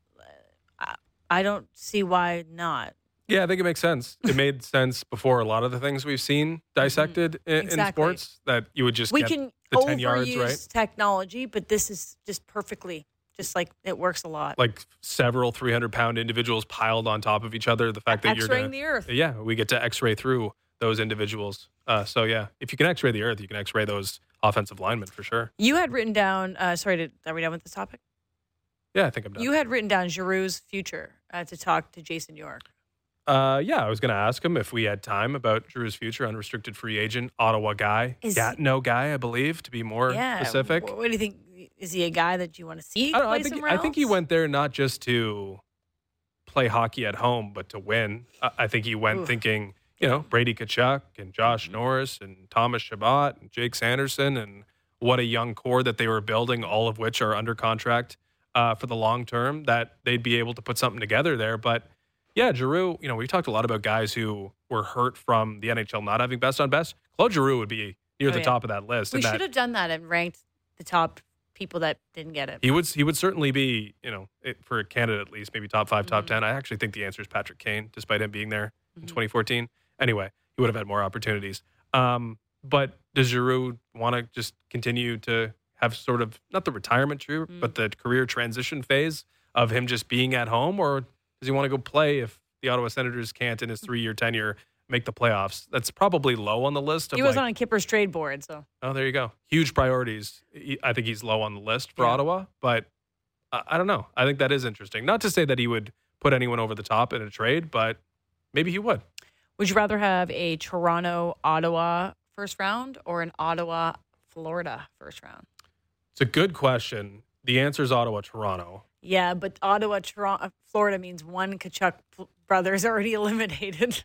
I, I don't see why not. Yeah, I think it makes sense. It made sense before a lot of the things we've seen dissected in, Exactly. in sports that you would just We get can the ten overuse yards, right? technology, but this is just perfectly, just like it works a lot. Like several three hundred pound individuals piled on top of each other. The fact that you're X-raying gonna, the earth. Yeah, we get to X-ray through those individuals. Uh, so yeah, if you can X-ray the earth, you can X-ray those offensive linemen for sure. You had written down, uh, sorry, did, are we done with this topic? Yeah, I think I'm done. You had written down Giroux's future uh, to talk to Jason York. Uh, yeah, I was going to ask him if we had time about Drew's future, unrestricted free agent, Ottawa guy, Is- Gatineau guy, I believe, to be more yeah. specific. What, what do you think? Is he a guy that you want to see I don't know. I play think somewhere I think he else? went there not just to play hockey at home, but to win. I, I think he went Oof. thinking, you know, Brady Tkachuk and Josh Norris and Thomas Chabot and Jake Sanderson and what a young core that they were building, all of which are under contract uh, for the long term, that they'd be able to put something together there. But yeah, Giroux, you know, we talked a lot about guys who were hurt from the N H L not having best on best. Claude Giroux would be near Oh, the yeah. top of that list. We and that should have done that and ranked the top people that didn't get it. He would he would certainly be, you know, it, for Canada at least, maybe top five, top Mhm. ten. I actually think the answer is Patrick Kane, despite him being there in Mhm. twenty fourteen. Anyway, he would have had more opportunities. Um, but does Giroux want to just continue to have sort of, not the retirement true, Mm. but the career transition phase of him just being at home? Or does he want to go play if the Ottawa Senators can't, in his three-year tenure, make the playoffs? That's probably low on the list. Of He was like, on Kipper's trade board, so oh, there you go. Huge priorities. He- I think he's low on the list for Yeah. Ottawa, but I, I don't know. I think that is interesting. Not to say that he would put anyone over the top in a trade, but maybe he would. would you rather have a Toronto Ottawa first round or an Ottawa Florida first round? It's a good question. The answer is Ottawa, Toronto. Yeah, but Ottawa Toronto Florida means one Kachuk brother is already eliminated.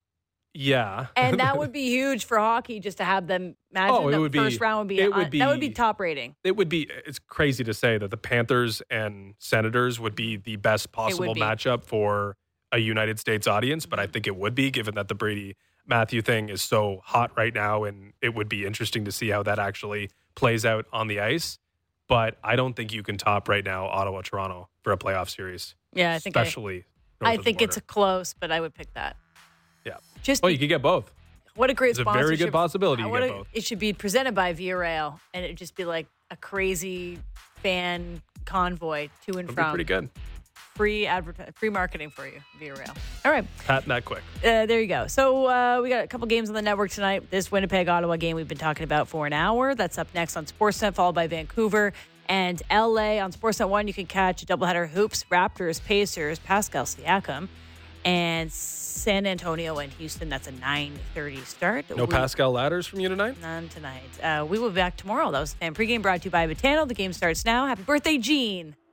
Yeah. And that would be huge for hockey just to have them. Imagine Oh, it the would be- first round would be, it on- would that would be be- top rating. It would be, it's crazy to say that the Panthers and Senators would be the best possible be. matchup for a United States audience, but I think it would be, given that the Brady Matthew thing is so hot right now, and it would be interesting to see how that actually plays out on the ice. But I don't think you can top right now Ottawa, Toronto for a playoff series. Yeah, I think I, especially. north I of the think it's a border. close, but I would pick that. Yeah. Just Oh, you could get both. what a great It's a very good sponsorship. possibility you What get a- both. It should be presented by Via Rail, and it'd just be like a crazy fan convoy to and It'd be from. pretty good. free advert, free marketing for you via rail. All right. Patting that quick. Uh, there you go. So uh, we got a couple games on the network tonight. This Winnipeg-Ottawa game we've been talking about for an hour. That's up next on Sportsnet, followed by Vancouver and L A. On Sportsnet one, you can catch a doubleheader hoops, Raptors, Pacers, Pascal Siakam, and San Antonio and Houston. That's a nine thirty start. No we, Pascal Ladders from you tonight? None tonight. Uh, we will be back tomorrow. That was the fan pregame brought to you by Botano. The game starts now. Happy birthday, Gene.